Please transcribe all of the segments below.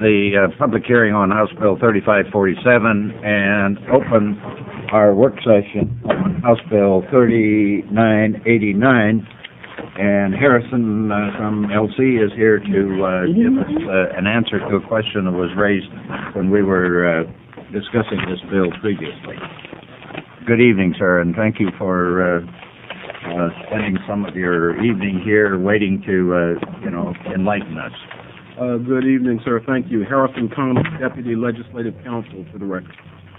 the public hearing on House Bill 3547 and open our work session on House Bill 3989. And Harrison from LC is here to give us an answer to a question that was raised when we were discussing this bill previously. Good evening, sir, and thank you for spending some of your evening here waiting to, enlighten us. Good evening, sir. Thank you. Harrison Connell, Deputy Legislative Counsel, for the record.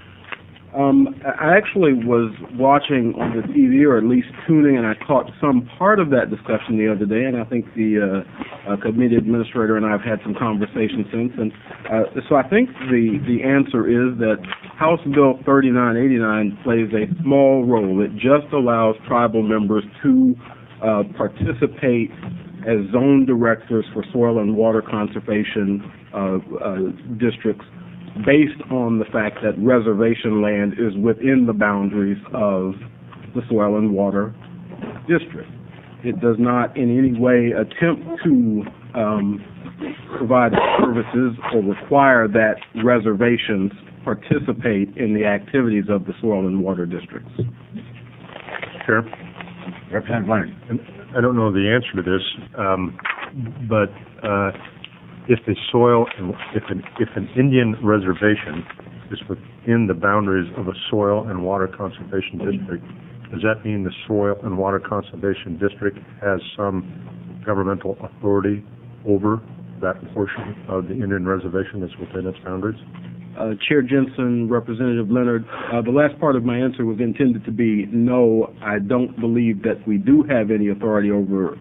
I actually was watching on the TV, or at least tuning, and I caught some part of that discussion the other day, and I think the committee administrator and I have had some conversation since. And so I think the answer is that House Bill 3989 plays a small role. It just allows tribal members to participate as zone directors for soil and water conservation districts, based on the fact that reservation land is within the boundaries of the soil and water district. It does not in any way attempt to provide services or require that reservations participate in the activities of the soil and water districts. Sure. Representative Leonard. I don't know the answer to this, but if an Indian reservation is within the boundaries of a soil and water conservation district, does that mean the soil and water conservation district has some governmental authority over that portion of the Indian reservation that's within its boundaries? Chair Jensen, Representative Leonard, the last part of my answer was intended to be no. I don't believe that we do have any authority over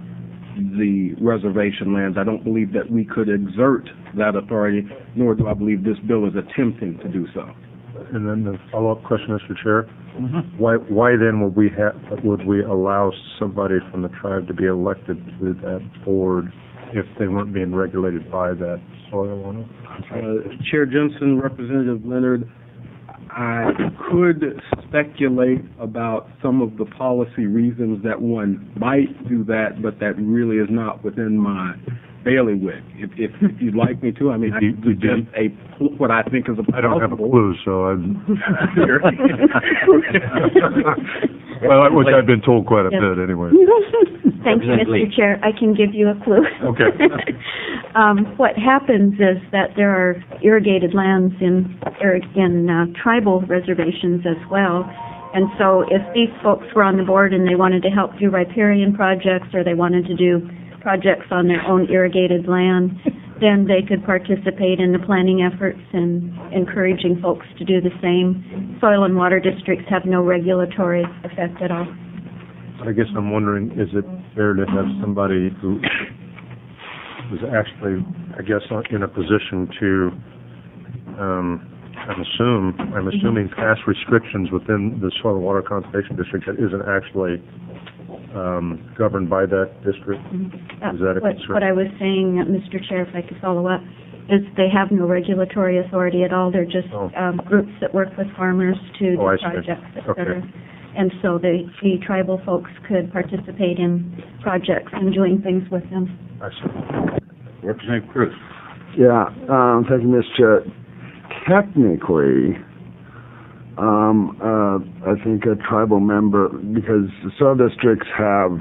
the reservation lands. I don't believe that we could exert that authority, nor do I believe this bill is attempting to do so. And then the follow-up question, Mr. Chair, why then would we allow somebody from the tribe to be elected to that board if they weren't being regulated by that soil owner? Chair Jensen, Representative Leonard, I could speculate about some of the policy reasons that one might do that, but that really is not within my bailiwick. If you'd like me to, I mean, I can suggest what I think is a I don't have a clue, so I'm... Well, which I've been told quite a bit anyway. Thank you, Mr. Chair. I can give you a clue. Okay. What happens is that there are irrigated lands in tribal reservations as well. And so if these folks were on the board and they wanted to help do riparian projects, or they wanted to do projects on their own irrigated land, then they could participate in the planning efforts and encouraging folks to do the same. Soil and water districts have no regulatory effect at all. I guess I'm wondering, is it fair to have somebody who was actually, I guess, in a position to, I'm assuming pass restrictions within the soil and water conservation district that isn't actually governed by that district? Is that a concern? What I was saying, Mr. Chair, if I could follow up, is they have no regulatory authority at all. They're just groups that work with farmers to do projects, et cetera. Okay. And so the tribal folks could participate in projects and doing things with them. I see. Representative Cruz. Yeah, thank you, Mr. Chair. Technically, I think a tribal member, because the soil districts have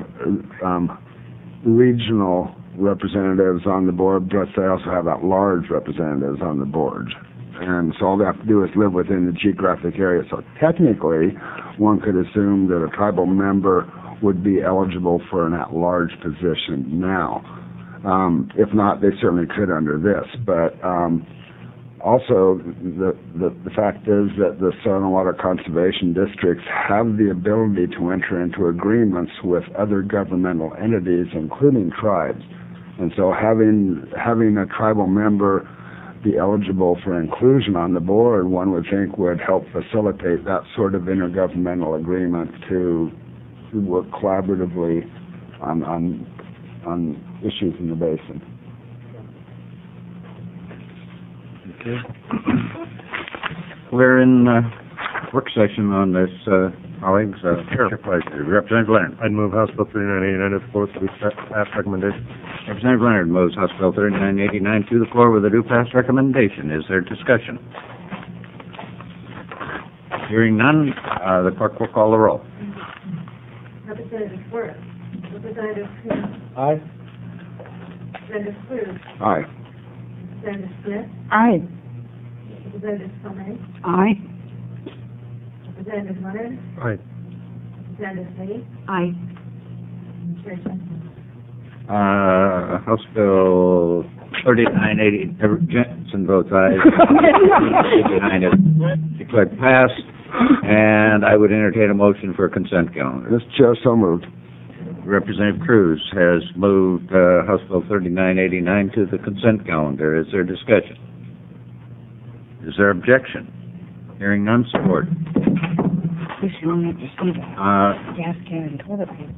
regional representatives on the board, but they also have at-large representatives on the board. And so all they have to do is live within the geographic area. So technically, one could assume that a tribal member would be eligible for an at-large position now. If not, they certainly could under this. But also, the fact is that the soil and water conservation districts have the ability to enter into agreements with other governmental entities, including tribes. And so having a tribal member be eligible for inclusion on the board, one would think would help facilitate that sort of intergovernmental agreement to work collaboratively on issues in the basin. Okay. We're in work session on this, colleagues. Your pleasure. Representative Leonard. I'd move House Bill 3989 to the floor with the staff recommendation. Representative Leonard moves House Bill 3989 to the floor with a due pass recommendation. Is there discussion? Hearing none, the clerk will call the roll. Representative Worth. Representative Smith. Aye. Representative Cruz. Aye. Representative Smith. Aye. Representative Tomei. Aye. Representative Leonard. Aye. Representative Lee. Aye. Chair Jensen. House Bill 3980, Jensen votes aye. 39 is declared passed, and I would entertain a motion for a consent calendar. Mr. Chair, so moved. Representative Cruz has moved House Bill 3989 to the consent calendar. Is there discussion? Is there objection? Hearing none, support. You should only have to see that. Gas can and toilet paper.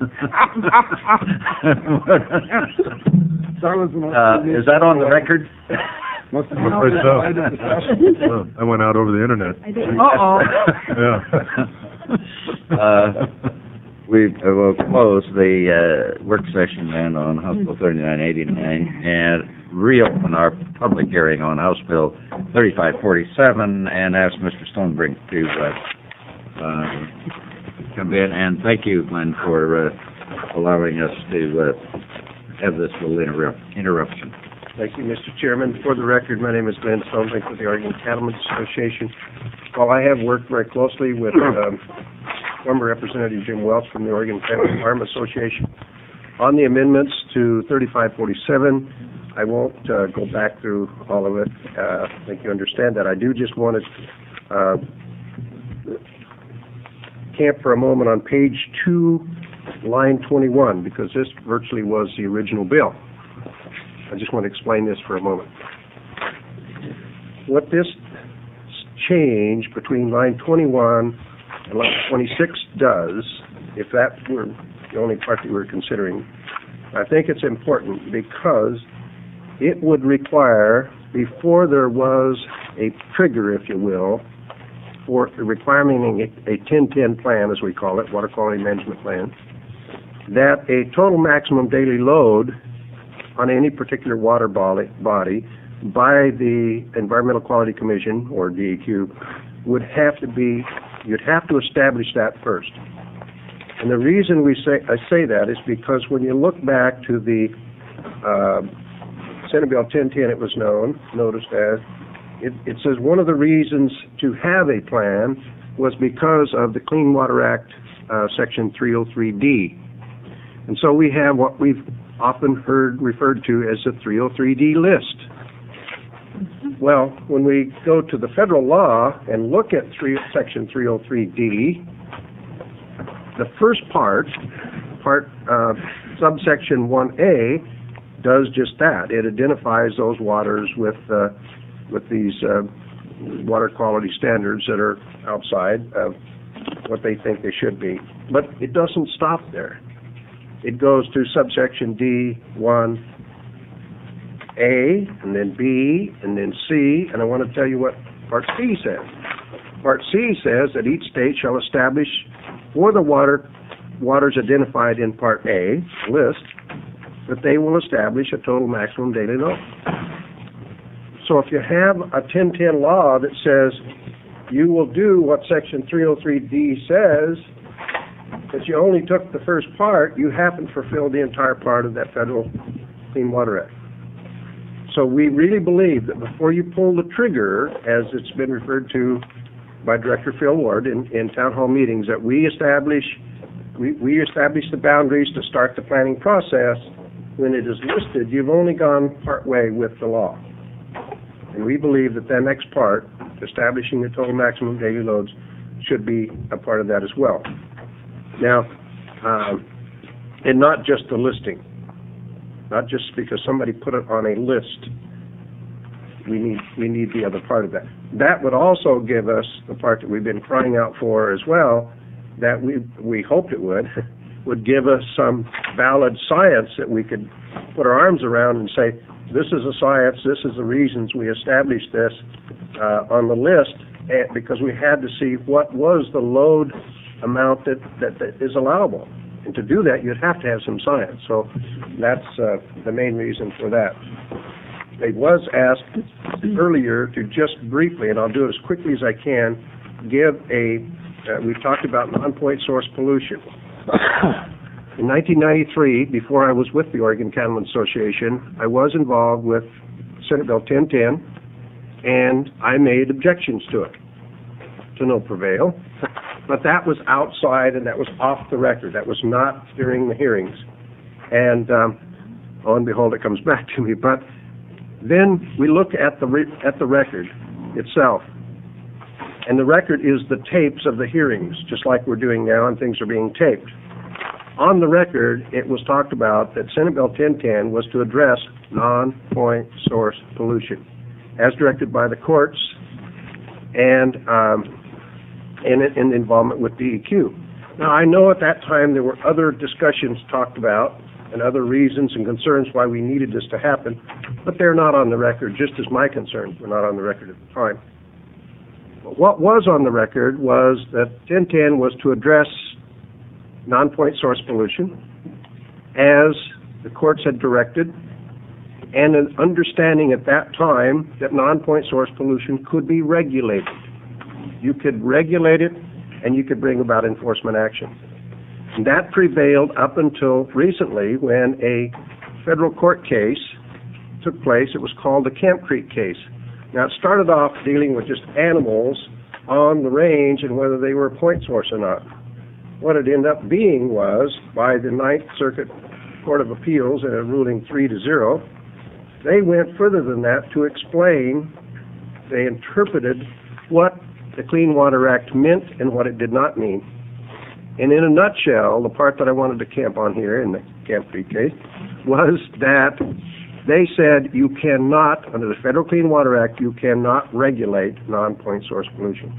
Is that on the record? Must have I went out over the internet. Uh-oh. Yeah. We will close the work session then on House Bill 3989 and reopen our public hearing on House Bill 3547 and ask Mr. Stonebrink to come in. And thank you, Glenn, for allowing us to have this little interruption. Thank you, Mr. Chairman. For the record, my name is Glenn Stonebrink with the Oregon Cattlemen's Association. While I have worked very closely with former Representative Jim Welch from the Oregon Family Farm Association on the amendments to 3547, I won't go back through all of it. I think you understand that. I do just want to camp for a moment on page 2, line 21, because this virtually was the original bill. I just want to explain this for a moment. What this change between line 21 and line 26 does, if that were the only part that we were considering, I think it's important because it would require, before there was a trigger, if you will, for requiring a 1010 plan, as we call it, water quality management plan, that a total maximum daily load on any particular water body by the Environmental Quality Commission, or DEQ, would have to be, you'd have to establish that first. And the reason I say that is because when you look back to the Senate Bill 1010, it was noticed as, it says one of the reasons to have a plan was because of the Clean Water Act, Section 303D. And so we have what we've often heard referred to as the 303D list. Well, when we go to the federal law and look at Section 303D, the first part, subsection 1A, does just that. It identifies those waters with these water quality standards that are outside of what they think they should be. But it doesn't stop there. It goes to subsection D, 1A, and then B, and then C, and I want to tell you what Part C says. Part C says that each state shall establish for the waters identified in Part A, list, that they will establish a total maximum daily load. So if you have a 1010 law that says you will do what Section 303D says, but you only took the first part, you haven't fulfilled the entire part of that federal Clean Water Act. So we really believe that before you pull the trigger, as it's been referred to by Director Phil Ward in town hall meetings, that we establish the boundaries to start the planning process. When it is listed, you've only gone part way with the law. And we believe that the next part, establishing the total maximum daily loads, should be a part of that as well. Now, and not just the listing, not just because somebody put it on a list. We need the other part of that. That would also give us the part that we've been crying out for as well, that we hoped it would give us some valid science that we could put our arms around and say, this is a science, this is the reasons we established this on the list, because we had to see what was the load amount that is allowable. And to do that, you'd have to have some science. So that's the main reason for that. It was asked earlier to just briefly, and I'll do it as quickly as I can, give we've talked about non-point source pollution. In 1993, before I was with the Oregon Cattlemen's Association, I was involved with Senate Bill 1010, and I made objections to it. To no prevail. But that was outside, and that was off the record. That was not during the hearings. And lo and behold, it comes back to me. But then we look at the record itself. And the record is the tapes of the hearings, just like we're doing now, and things are being taped. On the record, it was talked about that Senate Bill 1010 was to address non-point source pollution, as directed by the courts and in involvement with DEQ. Now, I know at that time there were other discussions talked about and other reasons and concerns why we needed this to happen, but they're not on the record, just as my concerns were not on the record at the time. But what was on the record was that 1010 was to address non-point source pollution as the courts had directed, and an understanding at that time that non-point source pollution could be regulated. You could regulate it, and you could bring about enforcement action. And that prevailed up until recently when a federal court case took place. It was called the Camp Creek case. Now, it started off dealing with just animals on the range and whether they were a point source or not. What it ended up being was, by the Ninth Circuit Court of Appeals in a ruling 3-0, they went further than that to explain, they interpreted what the Clean Water Act meant and what it did not mean. And in a nutshell, the part that I wanted to camp on here in the Camp Creek case was that they said you cannot, under the Federal Clean Water Act, you cannot regulate non-point source pollution.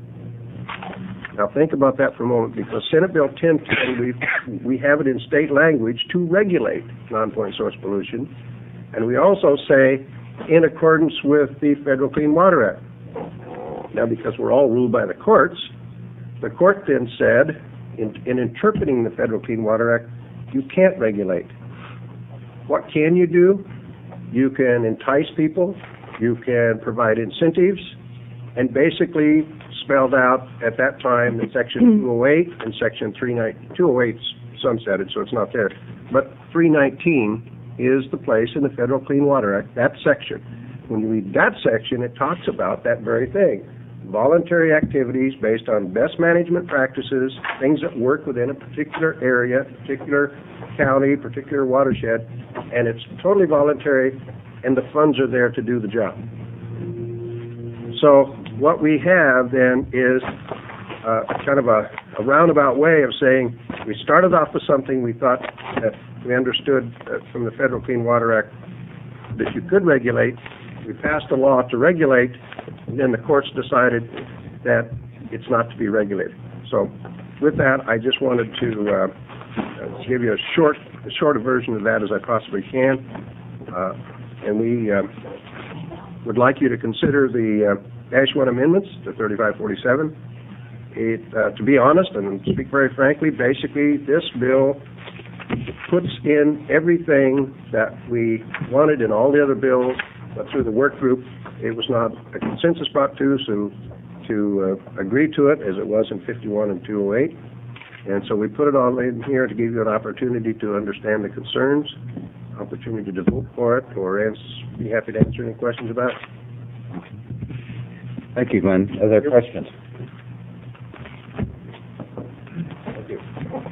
Now think about that for a moment, because Senate Bill 1010, we have it in state language to regulate non-point source pollution, and we also say in accordance with the Federal Clean Water Act. Now, because we're all ruled by the court then said, in interpreting the Federal Clean Water Act, you can't regulate. What can you do? You can entice people, you can provide incentives, and basically spelled out at that time in Section 208 and Section 319. 208's sunsetted, so it's not there. But 319 is the place in the Federal Clean Water Act, that section. When you read that section, it talks about that very thing. Voluntary activities based on best management practices, things that work within a particular area, particular county, particular watershed, and it's totally voluntary, and the funds are there to do the job. So what we have then is kind of a roundabout way of saying we started off with something we thought that we understood from the Federal Clean Water Act that you could regulate. We passed a law to regulate, and then the courts decided that it's not to be regulated. So with that, I just wanted to give you as short a version of that as I possibly can. And we would like you to consider the Dash 1 amendments to 3547. To be honest and speak very frankly, basically this bill puts in everything that we wanted in all the other bills, but through the work group, it was not a consensus brought to agree to it as it was in 51 and 208. And so we put it all in here to give you an opportunity to understand the concerns, opportunity to vote for it, or be happy to answer any questions about it. Thank you, Glenn. Other questions? Thank you.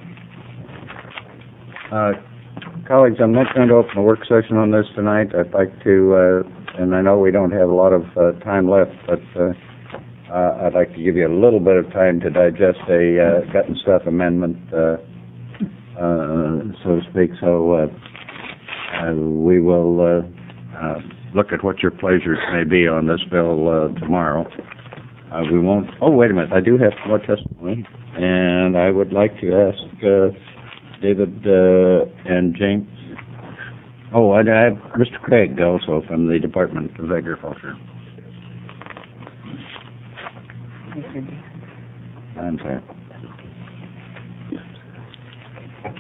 Colleagues, I'm not going to open a work session on this tonight. I'd like to, and I know we don't have a lot of time left, but I'd like to give you a little bit of time to digest a gut and stuff amendment, so to speak. So we will look at what your pleasures may be on this bill tomorrow. We won't. Oh, wait a minute. I do have more testimony, and I would like to ask David and James. Oh, I have Mr. Craig also from the Department of Agriculture. I'm sorry.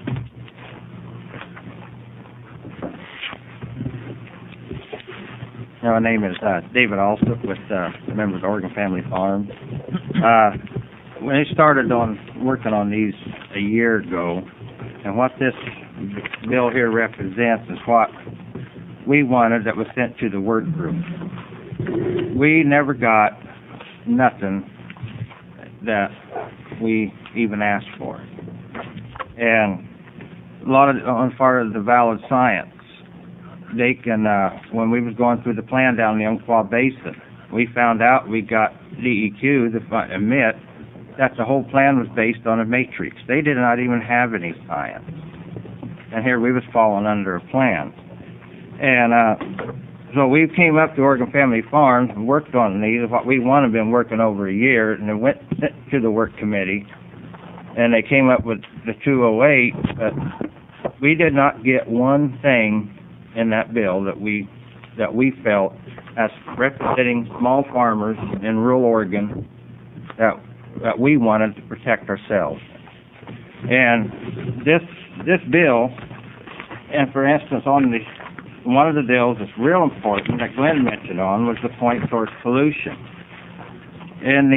My name is David Alsop with members of Oregon Family Farms. When I started working on these a year ago, and what this bill here represents is what we wanted that was sent to the work group. We never got nothing that we even asked for. And a lot of, as far as the valid science, they can, when we was going through the plan down in the Umpqua Basin, we found out we got DEQ to admit that the whole plan was based on a matrix. They did not even have any science. And here we was falling under a plan. And so we came up to Oregon Family Farms and worked on these, what we wanted, been working over a year, and then went to the work committee, and they came up with the 208, but we did not get one thing in that bill that we felt as representing small farmers in rural Oregon that we wanted to protect ourselves. And this bill, and for instance, on one of the bills that's real important that Glenn mentioned on was the point source pollution. In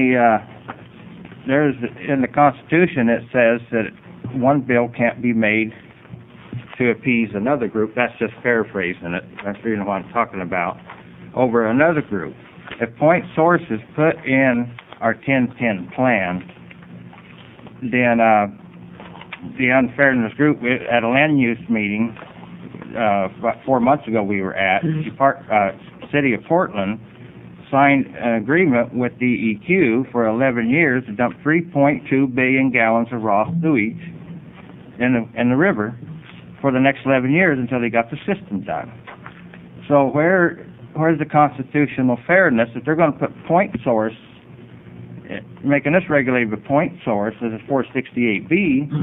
the Constitution it says that one bill can't be made to appease another group. That's just paraphrasing it. That's really what I'm talking about. Over another group. If point source is put in our 1010 plan, then the unfairness group at a land use meeting about 4 months ago we were at, City of Portland signed an agreement with DEQ for 11 years to dump 3.2 billion gallons of raw sewage in the river for the next 11 years until they got the system done. So where's the constitutional fairness if they're going to put point source, making this regulated with point source as a 468B,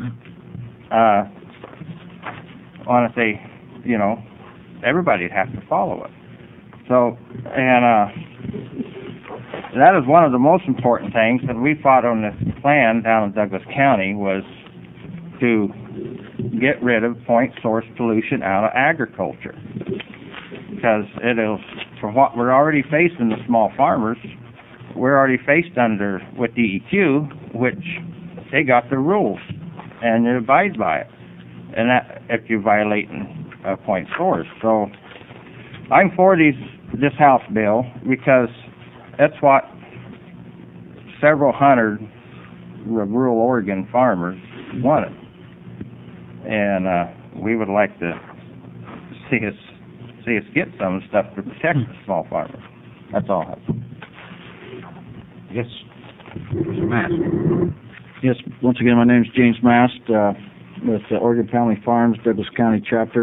on if they, everybody'd have to follow it. So, and that is one of the most important things that we fought on this plan down in Douglas County was to get rid of point source pollution out of agriculture. Because it'll, from what we're already facing, the small farmers, we're already faced under with DEQ, which they got the rules and you abide by it. And that if you're violating point source. So I'm for this House bill because that's what several hundred rural Oregon farmers wanted. And we would like to see us get some stuff to protect the small farmers. That's all I have. Yes. Mr. Mast. Yes, once again, my name is James Mast with the Oregon Family Farms, Douglas County chapter.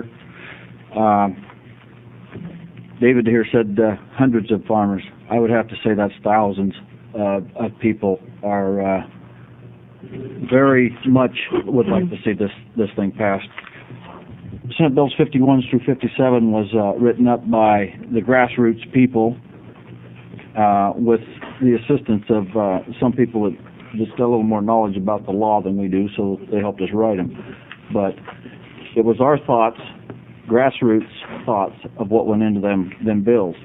David here said hundreds of farmers. I would have to say that's thousands of people are very much would like to see this thing passed. Senate Bills 51 through 57 was written up by the grassroots people with the assistance of some people that just got a little more knowledge about the law than we do, so they helped us write them. But it was our thoughts, grassroots thoughts of what went into them bills.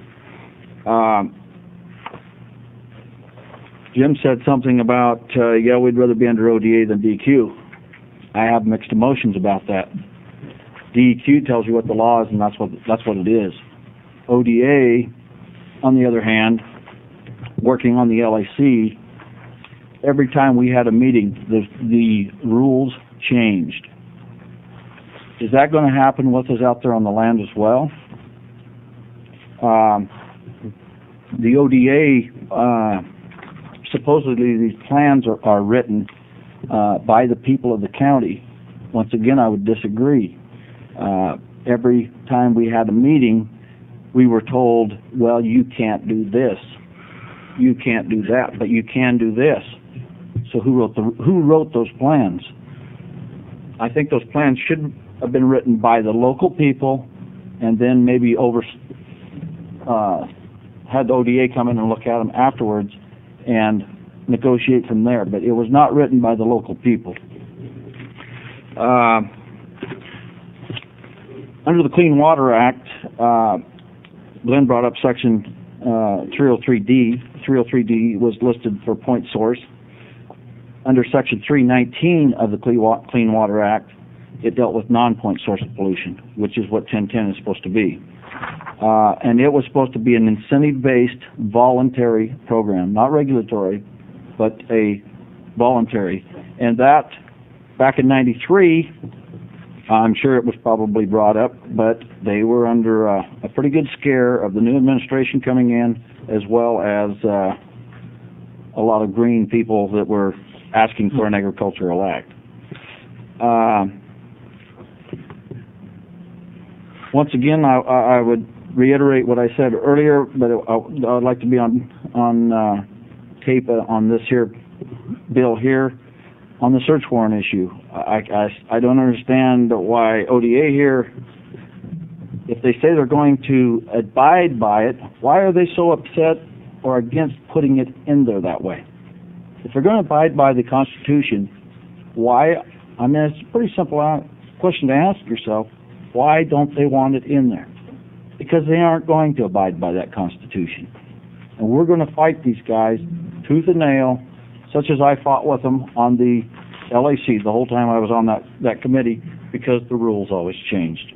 Jim said something about, we'd rather be under ODA than DEQ. I have mixed emotions about that. DEQ tells you what the law is, and that's what it is. ODA, on the other hand, working on the LAC, every time we had a meeting, the rules changed. Is that going to happen with us out there on the land as well? The ODA, supposedly these plans are written by the people of the county. Once again, I would disagree. Every time we had a meeting, we were told, well, you can't do this, you can't do that, but you can do this. So who wrote those plans? I think those plans should have been written by the local people, and then maybe had the ODA come in and look at them afterwards and negotiate from there. But it was not written by the local people. Under the Clean Water Act, Glenn brought up section 303D. 303D was listed for point source. Under section 319 of the Clean Water Act, it dealt with non-point source of pollution, which is what 1010 is supposed to be. And it was supposed to be an incentive-based voluntary program, not regulatory, but a voluntary. And that, back in 93, I'm sure it was probably brought up, but they were under a pretty good scare of the new administration coming in, as well as a lot of green people that were asking for an agricultural act. Once again, I would reiterate what I said earlier, but I'd like to be on tape on this here bill here on the search warrant issue. I don't understand why ODA here, if they say they're going to abide by it, why are they so upset or against putting it in there that way? If they're going to abide by the Constitution, why? I mean, it's a pretty simple question to ask yourself. Why don't they want it in there? Because they aren't going to abide by that Constitution. And we're going to fight these guys tooth and nail, such as I fought with them on the LAC the whole time I was on that committee, because the rules always changed.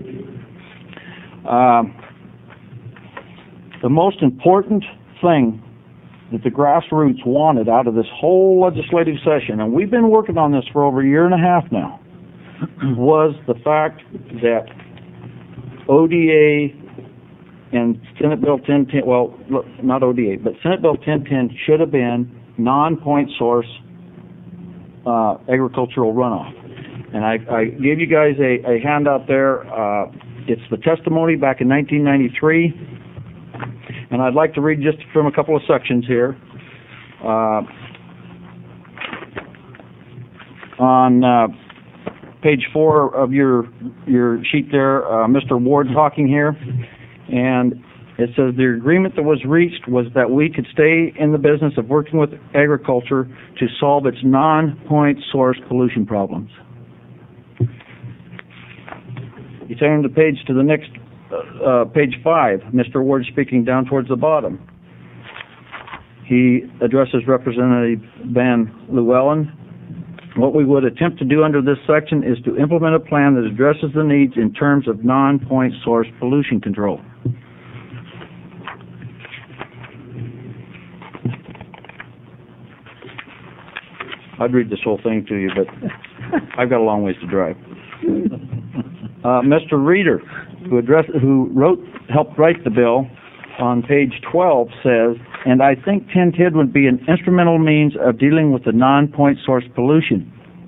The most important thing that the grassroots wanted out of this whole legislative session, and we've been working on this for over a year and a half now, was the fact that ODA and Senate Bill 1010, well, look, not ODA, but Senate Bill 1010 should have been non-point source agricultural runoff. And I gave you guys a handout there. It's the testimony back in 1993. And I'd like to read just from a couple of sections here. On page 4 of your sheet there, Mr. Ward talking here, and it says the agreement that was reached was that we could stay in the business of working with agriculture to solve its non-point source pollution problems. You turn the page to the next, page 5, Mr. Ward speaking down towards the bottom. He addresses Representative Van Llewellyn. What we would attempt to do under this section is to implement a plan that addresses the needs in terms of non-point source pollution control. I'd read this whole thing to you, but I've got a long ways to drive. Mr. Reeder, who helped write the bill, on page 12 says, and I think 1010 would be an instrumental means of dealing with the non-point source pollution.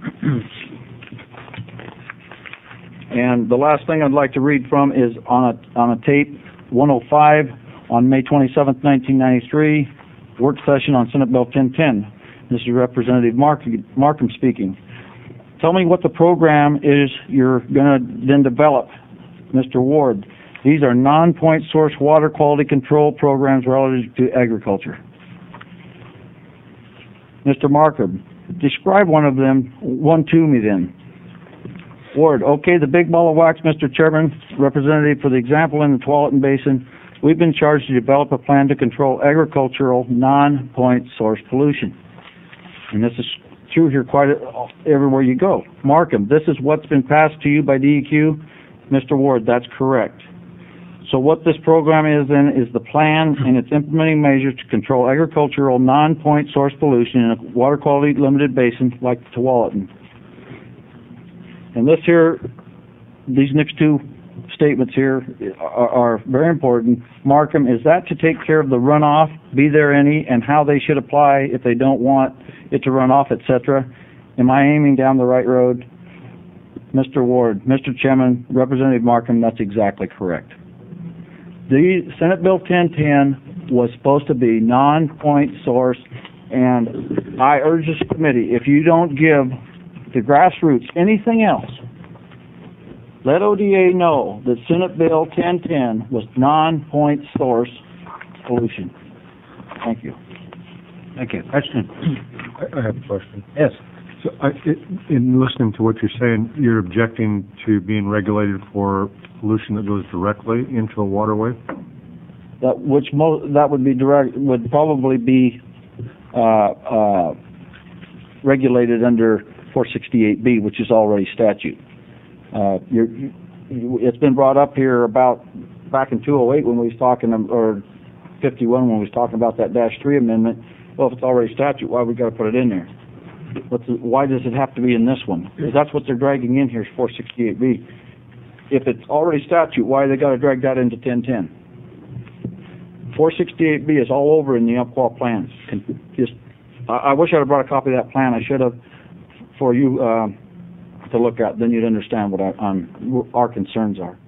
And the last thing I'd like to read from is on a tape 105 on May 27th, 1993, work session on Senate Bill 1010. This is Representative Markham speaking. Tell me what the program is you're going to then develop, Mr. Ward. These are non-point source water quality control programs relative to agriculture. Mr. Markham, describe one to me then. Ward, okay, the big ball of wax, Mr. Chairman, Representative, for the example in the Tualatin Basin, we've been charged to develop a plan to control agricultural non-point source pollution. And this is true here everywhere you go. Markham, this is what's been passed to you by DEQ. Mr. Ward, that's correct. So what this program is then is the plan and its implementing measures to control agricultural non-point source pollution in a water quality limited basin like Tualatin. And these next two statements here are very important. Markham, is that to take care of the runoff, be there any, and how they should apply if they don't want it to run off, etc.? Am I aiming down the right road? Mr. Ward, Mr. Chairman, Representative Markham, that's exactly correct. The Senate Bill 1010 was supposed to be non-point source, and I urge this committee, if you don't give the grassroots anything else, let ODA know that Senate Bill 1010 was non-point source pollution. Thank you. Thank you. Question? I have a question. Yes. So, in listening to what you're saying, you're objecting to being regulated for pollution that goes directly into a waterway? that would be would probably be regulated under 468B, which is already statute. It's been brought up here about back in 208 when we was talking, or 51 when we was talking about that -3 amendment. Well, if it's already statute, why we got to put it in there? Why does it have to be in this one? Because that's what they're dragging in here is 468B. If it's already statute, why they got to drag that into 1010? 468B is all over in the Umpqua plans. I wish I'd have brought a copy of that plan. I should have, for you to look at. Then you'd understand what our concerns are.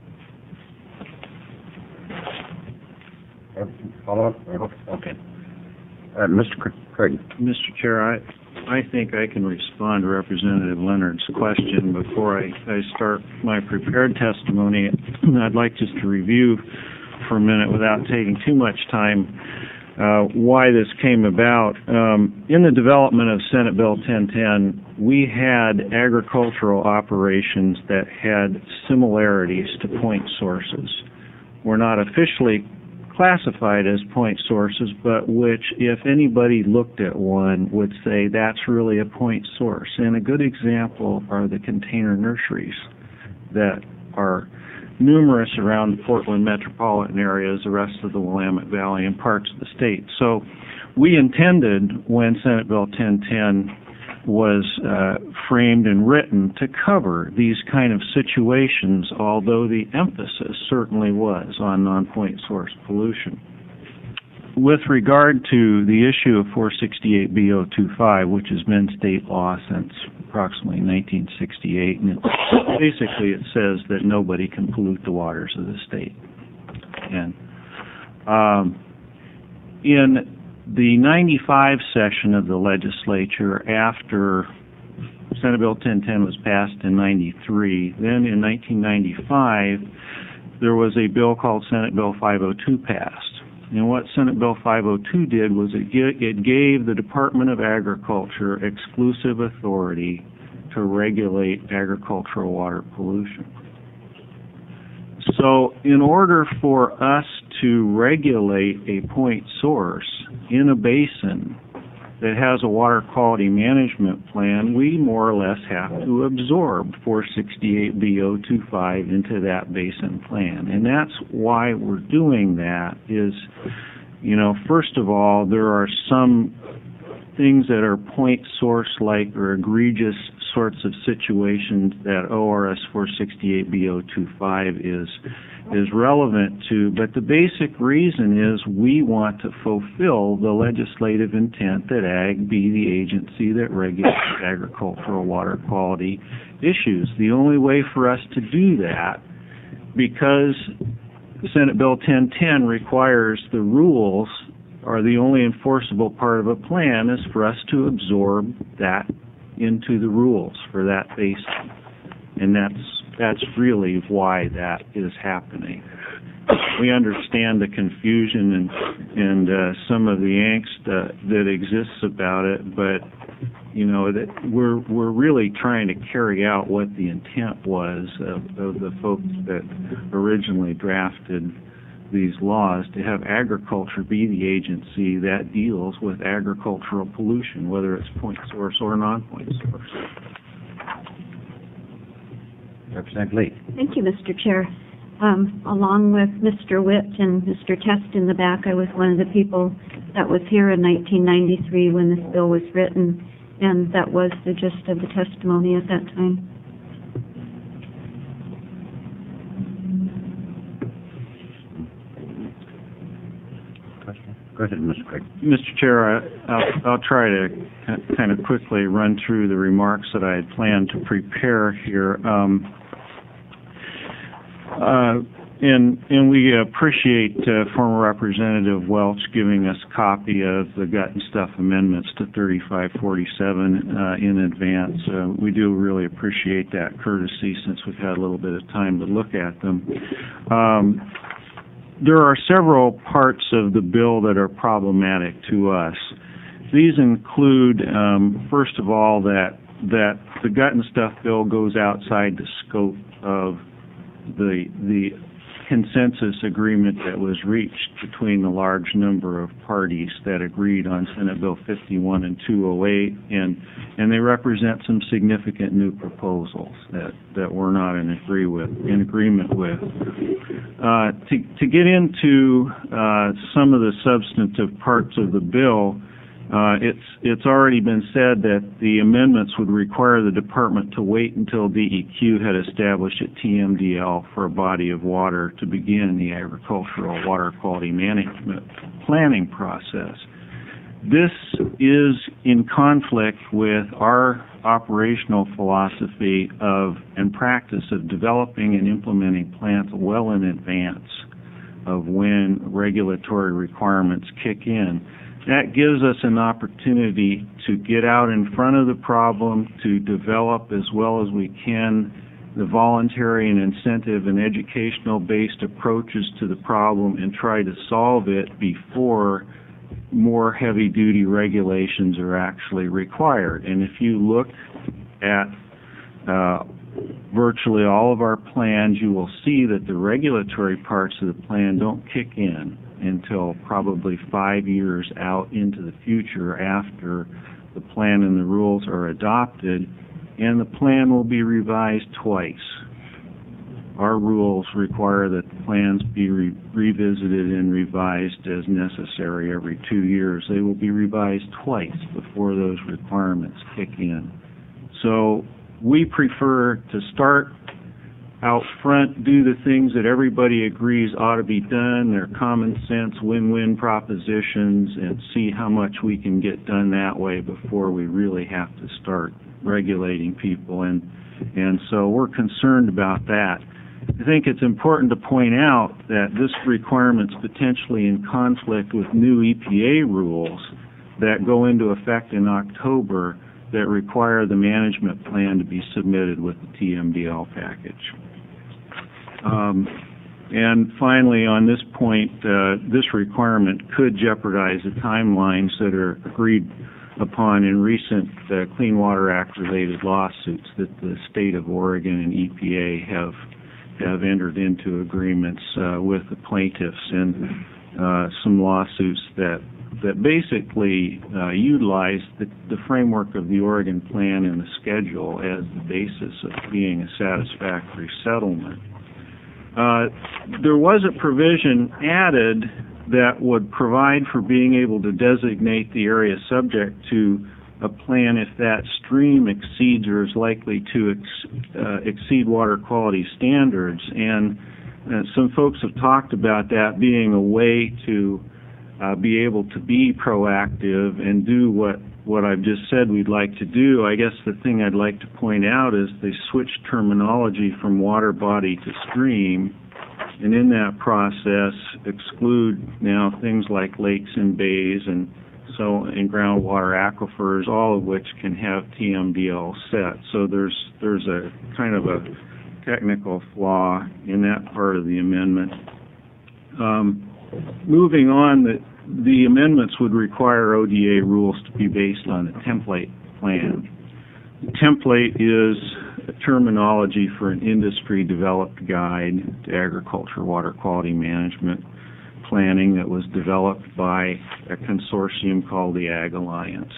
Follow up? Okay. Mr. Craig. Mr. Chair, I think I can respond to Representative Leonard's question. Before I start my prepared testimony, I'd like just to review for a minute without taking too much time why this came about. In the development of Senate Bill 1010, we had agricultural operations that had similarities to point sources. We're not officially classified as point sources, but which, if anybody looked at one, would say that's really a point source. And a good example are the container nurseries that are numerous around the Portland metropolitan areas, the rest of the Willamette Valley, and parts of the state. So we intended, when Senate Bill 1010 was framed and written, to cover these kind of situations, although the emphasis certainly was on non-point source pollution. With regard to the issue of 468B025, which has been state law since approximately 1968, and basically it says that nobody can pollute the waters of the state. And in the 95 session of the legislature, after Senate Bill 1010 was passed in 93, then in 1995, there was a bill called Senate Bill 502 passed. And what Senate Bill 502 did was it gave the Department of Agriculture exclusive authority to regulate agricultural water pollution. So in order for us to regulate a point source in a basin that has a water quality management plan, we more or less have to absorb 468B025 into that basin plan. And that's why we're doing that is, first of all, there are some things that are point source-like or egregious sorts of situations that ORS 468B025 is relevant to, but the basic reason is we want to fulfill the legislative intent that Ag be the agency that regulates agricultural water quality issues. The only way for us to do that, because Senate Bill 1010 requires the rules are the only enforceable part of a plan, is for us to absorb that into the rules for that basin. And that's really why that is happening. We understand the confusion and some of the angst that exists about it, but that we're really trying to carry out what the intent was of the folks that originally drafted these laws, to have agriculture be the agency that deals with agricultural pollution, whether it's point source or non-point source. Representative Lee. Thank you, Mr. Chair. Along with Mr. Witt and Mr. Test in the back, I was one of the people that was here in 1993 when this bill was written, and that was the gist of the testimony at that time. Go ahead, Mr. Craig. Mr. Chair, I'll try to kind of quickly run through the remarks that I had planned to prepare here. And we appreciate former Representative Welch giving us a copy of the gut and stuff amendments to 3547 in advance. We do really appreciate that courtesy since we've had a little bit of time to look at them. There are several parts of the bill that are problematic to us. These include, first of all, that the gut and stuff bill goes outside the scope of the consensus agreement that was reached between the large number of parties that agreed on Senate Bill 51 and 208, and they represent some significant new proposals that we're not in agreement with. To get into some of the substantive parts of the bill, it's already been said that the amendments would require the department to wait until DEQ had established a TMDL for a body of water to begin the agricultural water quality management planning process. This is in conflict with our operational philosophy and practice of developing and implementing plans well in advance of when regulatory requirements kick in. That gives us an opportunity to get out in front of the problem, to develop as well as we can the voluntary and incentive and educational-based approaches to the problem and try to solve it before more heavy-duty regulations are actually required. And if you look at virtually all of our plans, you will see that the regulatory parts of the plan don't kick in until probably 5 years out into the future after the plan and the rules are adopted, and the plan will be revised twice. Our rules require that the plans be revisited and revised as necessary every 2 years. They will be revised twice before those requirements kick in. So we prefer to start out front, do the things that everybody agrees ought to be done. They're common sense, win-win propositions, and see how much we can get done that way before we really have to start regulating people. And so we're concerned about that. I think it's important to point out that this requirement's potentially in conflict with new EPA rules that go into effect in October that require the management plan to be submitted with the TMDL package. And finally, on this point, this requirement could jeopardize the timelines that are agreed upon in recent Clean Water Act-related lawsuits that the state of Oregon and EPA have entered into agreements with the plaintiffs in some lawsuits that basically utilize the framework of the Oregon plan and the schedule as the basis of being a satisfactory settlement. There was a provision added that would provide for being able to designate the area subject to a plan if that stream exceeds or is likely to exceed water quality standards. And some folks have talked about that being a way to be able to be proactive and do what I've just said we'd like to do. I guess the thing I'd like to point out is they switched terminology from water body to stream, and in that process exclude now things like lakes and bays and groundwater aquifers, all of which can have TMDL set. So there's a kind of a technical flaw in that part of the amendment. Moving on, the amendments would require ODA rules to be based on a template plan. The template is a terminology for an industry-developed guide to agriculture water quality management planning that was developed by a consortium called the Ag Alliance.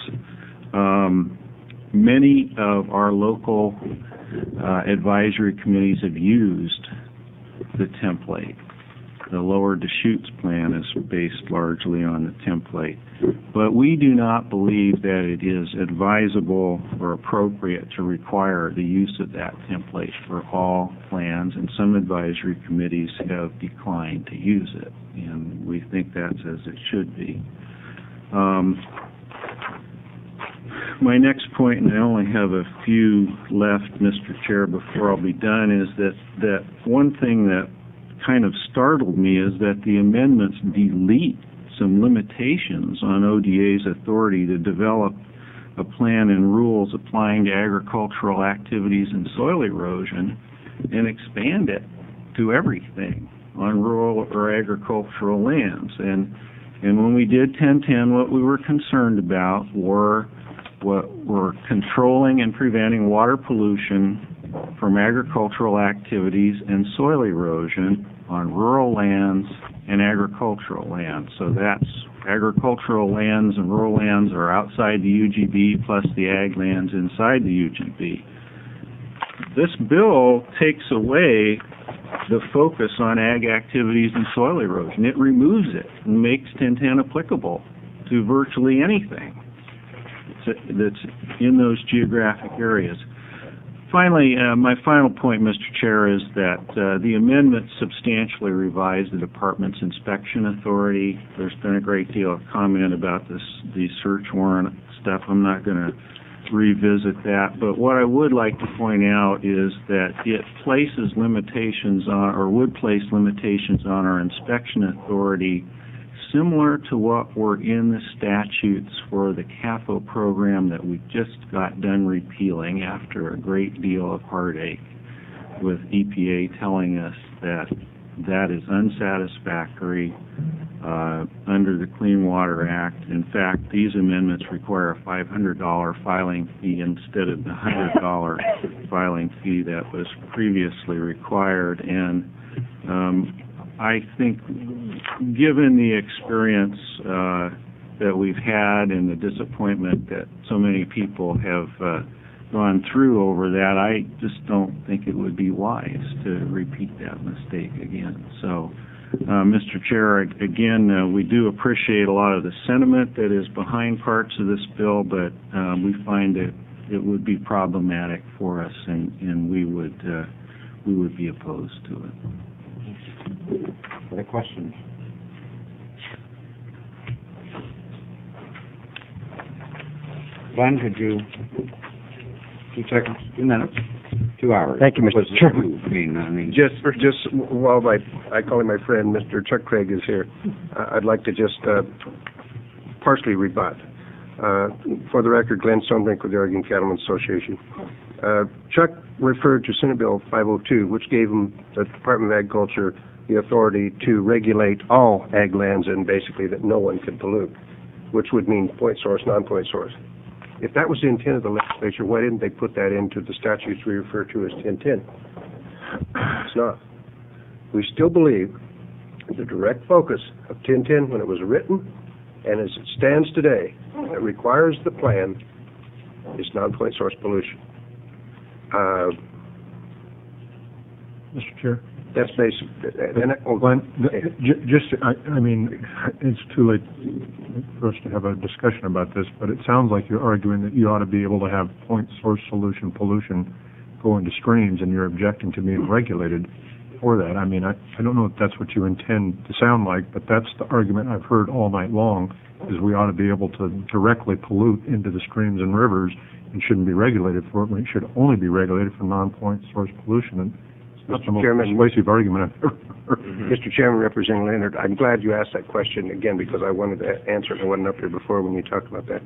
Many of our local advisory committees have used the template. The Lower Deschutes plan is based largely on the template. But we do not believe that it is advisable or appropriate to require the use of that template for all plans, and some advisory committees have declined to use it, and we think that's as it should be. My next point, and I only have a few left, Mr. Chair, before I'll be done, is that one thing that kind of startled me is that the amendments delete some limitations on ODA's authority to develop a plan and rules applying to agricultural activities and soil erosion and expand it to everything on rural or agricultural lands. And when we did 1010, what we were concerned about were controlling and preventing water pollution from agricultural activities and soil erosion on rural lands and agricultural lands. So that's agricultural lands and rural lands are outside the UGB plus the ag lands inside the UGB. This bill takes away the focus on ag activities and soil erosion. It removes it and makes 1010 applicable to virtually anything that's in those geographic areas. Finally, my final point, Mr. Chair, is that the amendment substantially revised the Department's inspection authority. There's been a great deal of comment about the search warrant stuff. I'm not going to revisit that, but what I would like to point out is that it places limitations on, or would place limitations on, our inspection authority similar to what were in the statutes for the CAFO program that we just got done repealing after a great deal of heartache, with EPA telling us that that is unsatisfactory under the Clean Water Act. In fact, these amendments require a $500 filing fee instead of the $100 filing fee that was previously required. And I think, given the experience that we've had and the disappointment that so many people have gone through over that, I just don't think it would be wise to repeat that mistake again. So, Mr. Chair, again, we do appreciate a lot of the sentiment that is behind parts of this bill, but we find that it would be problematic for us, and we would be opposed to it. Other questions? Glenn, could you, 2 seconds, 2 minutes, 2 hours? Thank you, Mr. Chairman. I mean, Just while I call him my friend, Mr. Chuck Craig is here, I'd like to just partially rebut. For the record, Glenn Stonebrink with the Oregon Cattlemen's Association. Chuck referred to Senate Bill 502, which gave him, the Department of Agriculture, the authority to regulate all ag lands and basically that no one could pollute, which would mean point source, non-point source. If that was the intent of the legislature, why didn't they put that into the statutes we refer to as 1010? It's not. We still believe the direct focus of 1010 when it was written and as it stands today, that requires the plan, is non-point source pollution. Mr. Chair? That's basic. Glenn, I mean, it's too late for us to have a discussion about this, but it sounds like you're arguing that you ought to be able to have point source solution pollution go into streams, and you're objecting to being regulated for that. I mean, I don't know if that's what you intend to sound like, but that's the argument I've heard all night long, is we ought to be able to directly pollute into the streams and rivers and shouldn't be regulated for it, when it should only be regulated for non-point source pollution. And that's the most persuasive argument I've ever heard. Mr. Chairman, Representative Leonard, I'm glad you asked that question again, because I wanted to answer it. I wasn't up here before when you talked about that.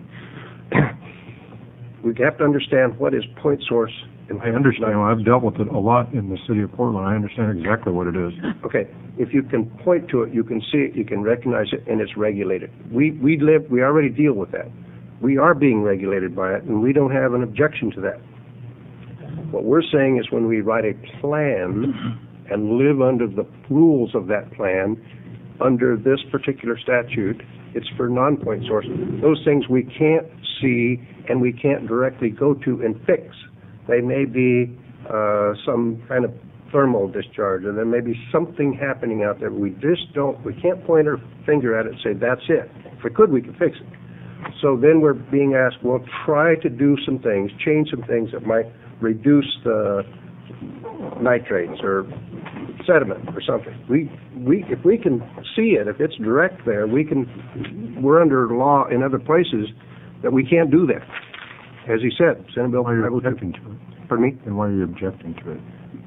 We have to understand what is point source. And I understand. Well, I've dealt with it a lot in the city of Portland. I understand exactly what it is. Okay. If you can point to it, you can see it, you can recognize it, and it's regulated. We already deal with that. We are being regulated by it, and we don't have an objection to that. What we're saying is when we write a plan and live under the rules of that plan, under this particular statute, it's for non-point source. Those things we can't see and we can't directly go to and fix. They may be some kind of thermal discharge, or there may be something happening out there. We can't point our finger at it and say, that's it. If we could, we could fix it. So then we're being asked, well, try to do some things, change some things that might reduce the nitrates or sediment or something. If we can see it, if it's direct there, we're under law in other places that we can't do that. As he said, Senate Bill. Why are you objecting to it? Pardon me? And why are you objecting to it?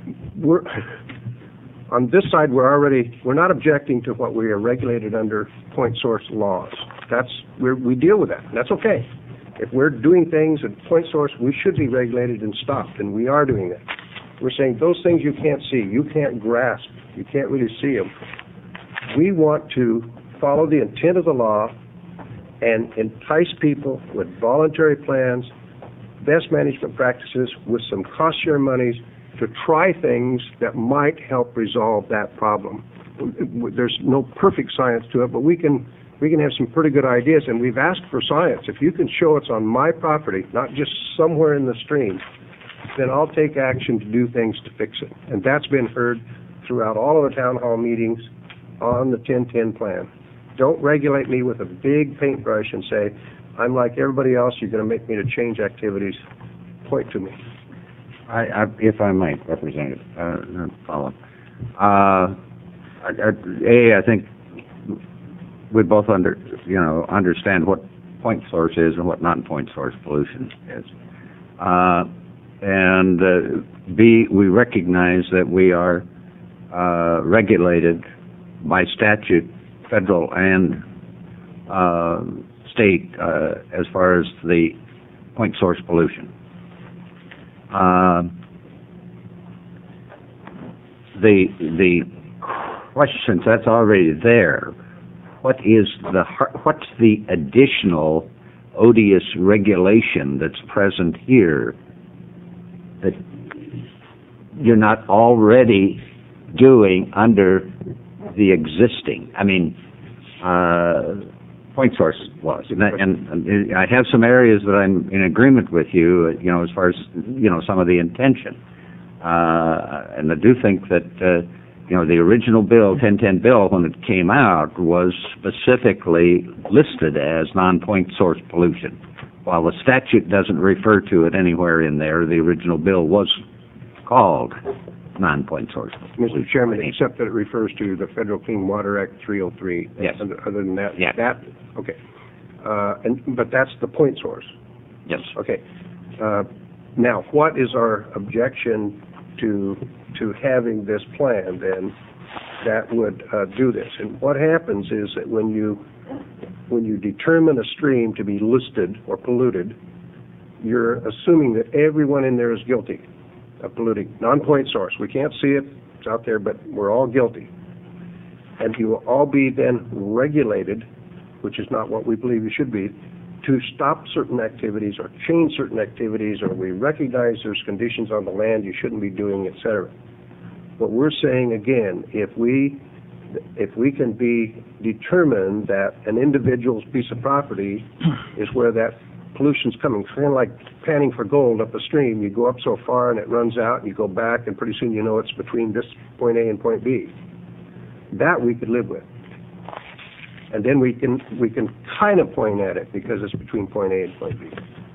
On this side, we're not objecting to what we are regulated under point source laws. We deal with that. That's okay. If we're doing things at point source, we should be regulated and stopped, and we are doing that. We're saying those things you can't see, you can't grasp, you can't really see them. We want to follow the intent of the law and entice people with voluntary plans, best management practices, with some cost share monies, to try things that might help resolve that problem. There's no perfect science to it, but we can have some pretty good ideas, and we've asked for science. If you can show it's on my property, not just somewhere in the stream, then I'll take action to do things to fix it. And that's been heard throughout all of the town hall meetings on the 1010 plan. Don't regulate me with a big paintbrush and say, I'm like everybody else, you're going to make me to change activities. Point to me. If I might, Representative, follow. I think we both understand what point source is and what non-point source pollution is. And B, we recognize that we are regulated by statute, federal and state, as far as the point source pollution. The questions, that's already there. What's the additional odious regulation that's present here that you're not already doing under the existing? I mean, point source was, and I have some areas that I'm in agreement with you, as far as, some of the intention. And I do think that, the original bill, 1010 bill, when it came out, was specifically listed as non-point source pollution. While the statute doesn't refer to it anywhere in there, the original bill was called non-point source pollution. Mr. Chairman, except that it refers to the Federal Clean Water Act 303. Yes. Other than that, yeah. Okay. But that's the point source. Yes. Okay. Now, what is our objection to having this plan then that would do this? And what happens is that when you determine a stream to be listed or polluted, you're assuming that everyone in there is guilty of polluting. Non-point source. We can't see it. It's out there, but we're all guilty. And you will all be then regulated, which is not what we believe you should be, to stop certain activities or change certain activities, or we recognize there's conditions on the land you shouldn't be doing, etc. What we're saying again, if we can be determined that an individual's piece of property is where that pollution's coming, kind of like panning for gold up a stream. You go up so far and it runs out, and you go back, and pretty soon you know it's between this point A and point B. That we could live with. And then we can kind of point at it because it's between point A and point B.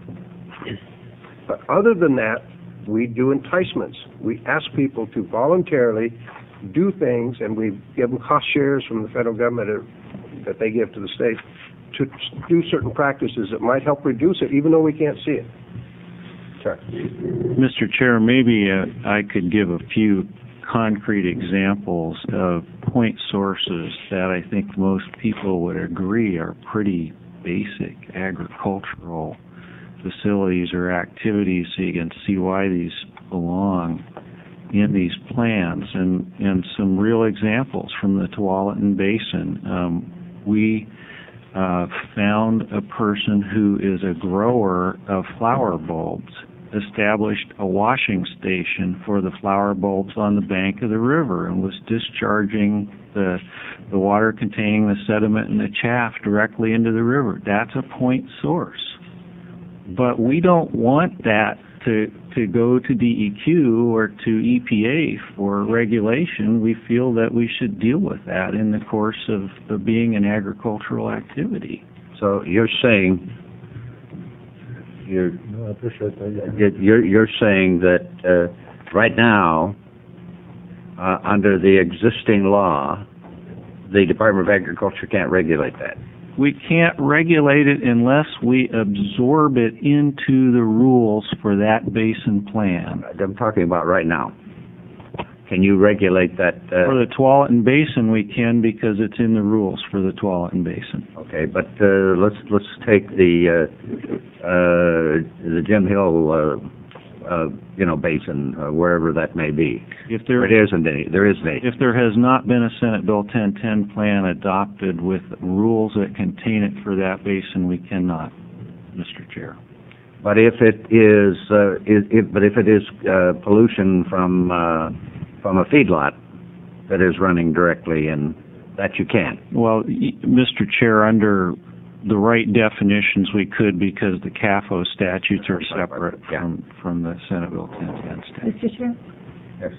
But other than that, we do enticements. We ask people to voluntarily do things, and we give them cost shares from the federal government that they give to the state to do certain practices that might help reduce it, even though we can't see it. Sorry. Mr. Chair, maybe I could give a few concrete examples of point sources that I think most people would agree are pretty basic agricultural facilities or activities, so you can see why these belong in these plans, and some real examples from the Tualatin Basin. We found a person who is a grower of flower bulbs, established a washing station for the flower bulbs on the bank of the river, and was discharging the water containing the sediment and the chaff directly into the river. That's a point source. But we don't want that to go to DEQ or to EPA for regulation. We feel that we should deal with that in the course of being an agricultural activity. So you're saying you're saying that right now, under the existing law, the Department of Agriculture can't regulate that. We can't regulate it unless we absorb it into the rules for that basin plan. I'm talking about right now. Can you regulate that? For the Tualatin Basin, we can, because it's in the rules for the Tualatin Basin. Okay, but let's take the Jim Hill basin, wherever that may be. If there isn't any. If there has not been a Senate Bill 1010 plan adopted with rules that contain it for that basin, we cannot, Mr. Chair. But if it is, pollution from a feedlot that is running directly in, that you can't. Well, Mr. Chair, under the right definitions, we could, because the CAFO statutes are separate from the Senate Bill 1010 statute. Mr. Chair? Yes.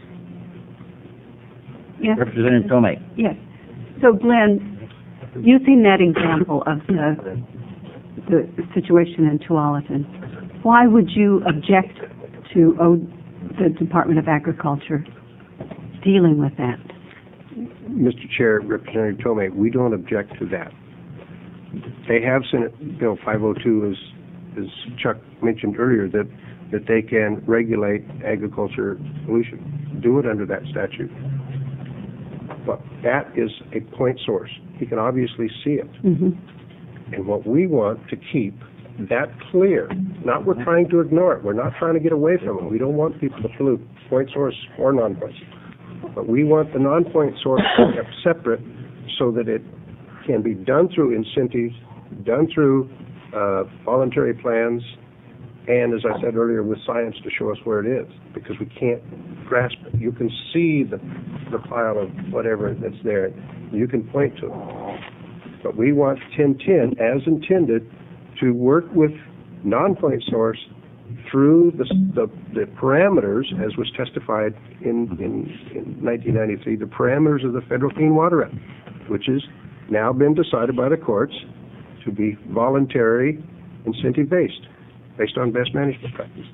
Yes. Representative Tomei. Yes. So, Glenn, using that example of the situation in Tualatin, why would you object to the Department of Agriculture dealing with that? Mr. Chair, Representative Tomei, we don't object to that. They have Senate Bill 502, as Chuck mentioned earlier, that they can regulate agriculture pollution. Do it under that statute. But that is a point source. He can obviously see it. Mm-hmm. And what we want to keep that clear, not we're trying to ignore it. We're not trying to get away from it. We don't want people to pollute, point source or non-point. But we want the non-point source kept separate so that it can be done through incentives, done through voluntary plans, and, as I said earlier, with science to show us where it is, because we can't grasp it. You can see the pile of whatever that's there. You can point to it. But we want 1010, as intended, to work with non-point source through the parameters, as was testified in 1993, the parameters of the Federal Clean Water Act, which has now been decided by the courts to be voluntary, incentive-based, based on best management practices.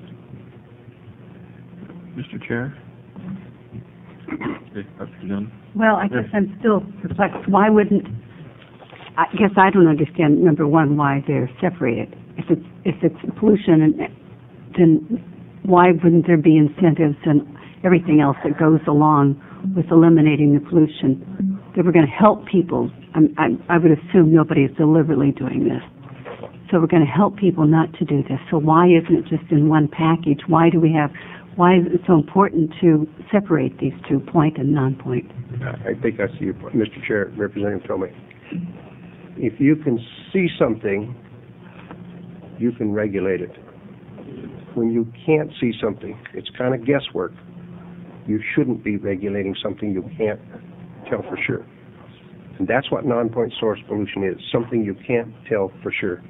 Mr. Chair? Okay, Dr. Dunn. Well, I guess I'm still perplexed. Why wouldn't... I guess I don't understand, number one, why they're separated. If it's pollution, then why wouldn't there be incentives and everything else that goes along with eliminating the pollution? They were going to help people. I would assume nobody is deliberately doing this. So we're going to help people not to do this. So why isn't it just in one package? Why is it so important to separate these two, point and non-point? I think I see your point, Mr. Chair, Representative Tomei. If you can see something, you can regulate it. When you can't see something, it's kind of guesswork. You shouldn't be regulating something you can't tell for sure. And that's what non-point source pollution is, something you can't tell for sure.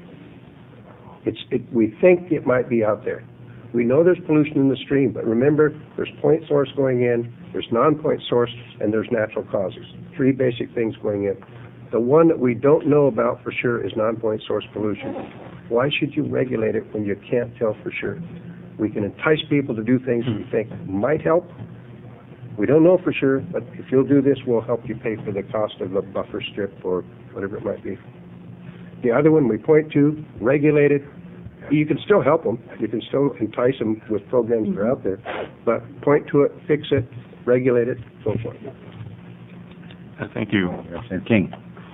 We think it might be out there. We know there's pollution in the stream, but remember, there's point source going in, there's non-point source, and there's natural causes. Three basic things going in. The one that we don't know about for sure is non-point source pollution. Why should you regulate it when you can't tell for sure? We can entice people to do things we think might help. We don't know for sure, but if you'll do this, we'll help you pay for the cost of a buffer strip or whatever it might be. The other one we point to, regulate it. You can still help them. You can still entice them with programs that are out there. But point to it, fix it, regulate it, so forth. Thank you. Representative King.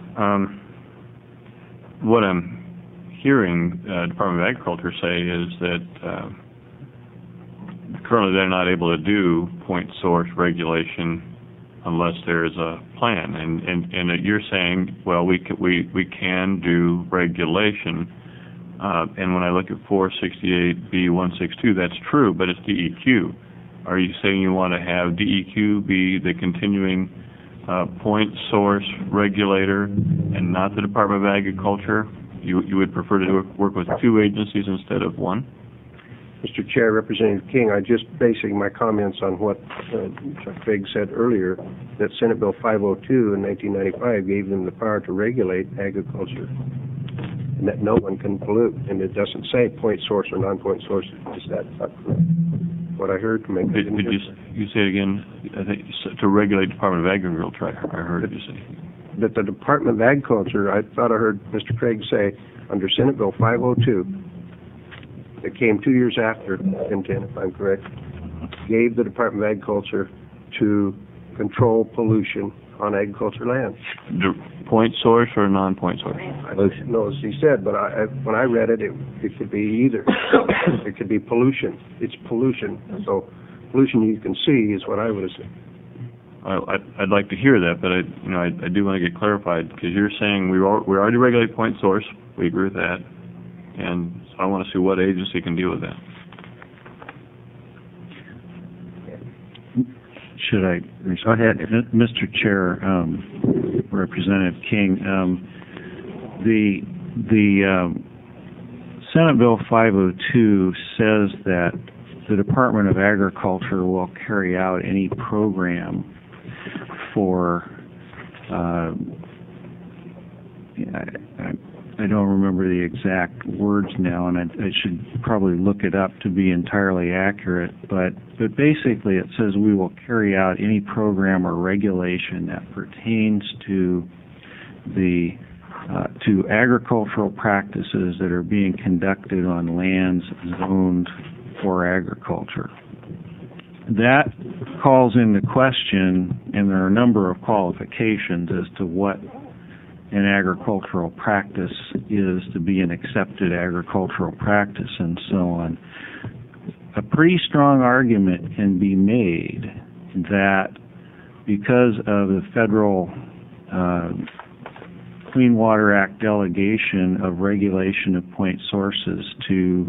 What I'm hearing Department of Agriculture say is that currently they're not able to do point source regulation unless there is a plan. And you're saying, well, we can do regulation. And when I look at 468B162, that's true, but it's DEQ. Are you saying you want to have DEQ be the continuing point source regulator and not the Department of Agriculture? You would prefer to work with two agencies instead of one? Mr. Chair, Representative King, I'm just basing my comments on what Chuck Figg said earlier, that Senate Bill 502 in 1995 gave them the power to regulate agriculture, and that no one can pollute. And it doesn't say point source or non-point source. Is that not correct? What I heard from Did you say it again? I think to regulate Department of Agriculture, I heard you say. That the Department of Agriculture, I thought I heard Mr. Craig say, under Senate Bill 502, that came 2 years after 1010, if I'm correct, gave the Department of Agriculture to control pollution on agriculture land. Point source or non-point source? I don't know, as he said, but when I read it, it could be either. It could be pollution. It's pollution. So pollution you can see is what I would assume. I'd like to hear that, but I do want to get clarified, because you're saying we already regulate point source. We agree with that. And So I want to see what agency can deal with that. Should I? Go ahead. Mr. Chair, Representative King, the Senate Bill 502 says that the Department of Agriculture will carry out any program for, I don't remember the exact words now, and I should probably look it up to be entirely accurate, but basically it says we will carry out any program or regulation that pertains to to agricultural practices that are being conducted on lands zoned for agriculture. That calls into question, and there are a number of qualifications as to what an agricultural practice is to be an accepted agricultural practice and so on. A pretty strong argument can be made that because of the federal Clean Water Act delegation of regulation of point sources to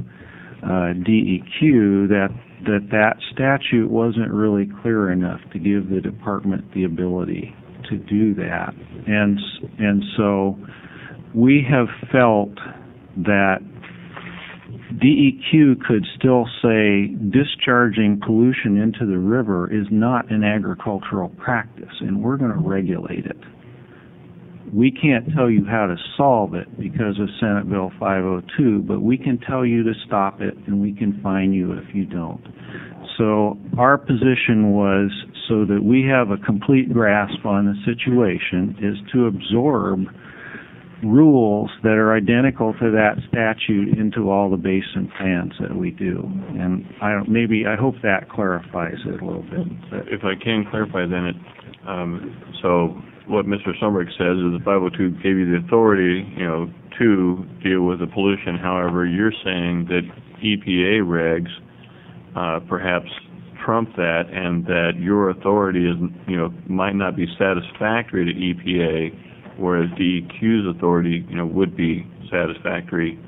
DEQ, that statute wasn't really clear enough to give the department the ability to do that. And so we have felt that DEQ could still say discharging pollution into the river is not an agricultural practice, and we're going to regulate it. We can't tell you how to solve it because of Senate Bill 502, but we can tell you to stop it, and we can fine you if you don't. So our position was, so that we have a complete grasp on the situation, is to absorb rules that are identical to that statute into all the basin plans that we do. And I hope that clarifies it a little bit. If I can clarify then, so what Mr. Sumrick says is the 502 gave you the authority, to deal with the pollution. However, you're saying that EPA regs perhaps trump that, and that your authority is, might not be satisfactory to EPA, whereas DEQ's authority, would be satisfactory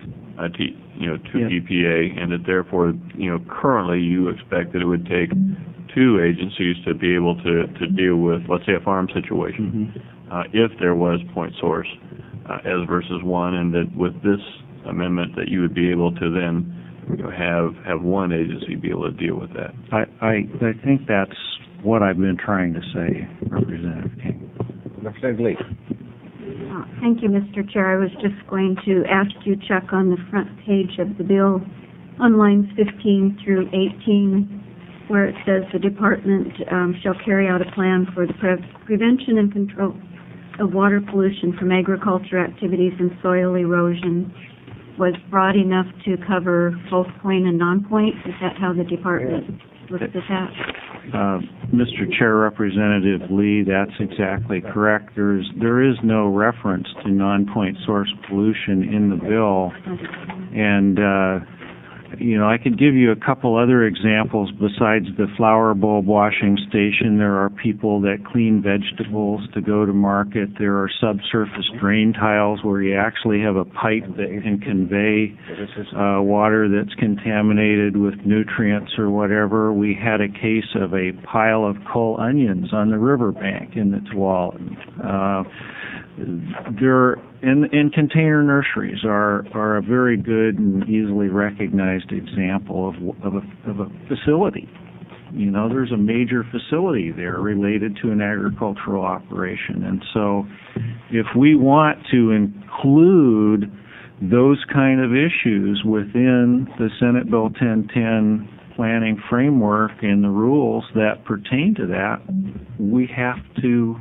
to EPA, and that therefore, currently you expect that it would take two agencies to be able to deal with, let's say, a farm situation, if there was point source, as versus one, and that with this amendment that you would be able to then have one agency be able to deal with that. I think that's what I've been trying to say, Representative King. Representative Lee. Thank you, Mr. Chair. I was just going to ask you, Chuck, on the front page of the bill, on lines 15 through 18, where it says the department shall carry out a plan for the prevention and control of water pollution from agriculture activities and soil erosion, was broad enough to cover both point and non-point? Is that how the department looked at that? Mr. Chair, Representative Lee, that's exactly correct. There is no reference to non-point source pollution in the bill, and I could give you a couple other examples. Besides the flower bulb washing station, there are people that clean vegetables to go to market. There are subsurface drain tiles where you actually have a pipe that can convey water that's contaminated with nutrients or whatever. We had a case of a pile of cull onions on the riverbank in the Tuolumne. And container nurseries are a very good and easily recognized example of a facility. There's a major facility there related to an agricultural operation. And so if we want to include those kind of issues within the Senate Bill 1010 planning framework and the rules that pertain to that, we have to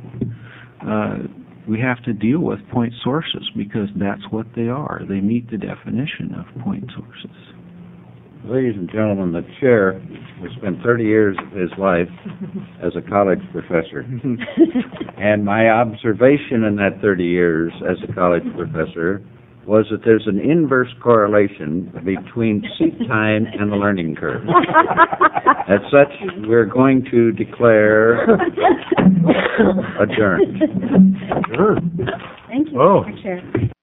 deal with point sources, because that's what they are. They meet the definition of point sources. Ladies and gentlemen, the chair has spent 30 years of his life as a college professor. And my observation in that 30 years as a college professor was that there's an inverse correlation between seat time and the learning curve. As such, we're going to declare adjourned. Thank you, Oh. Mr. Chair.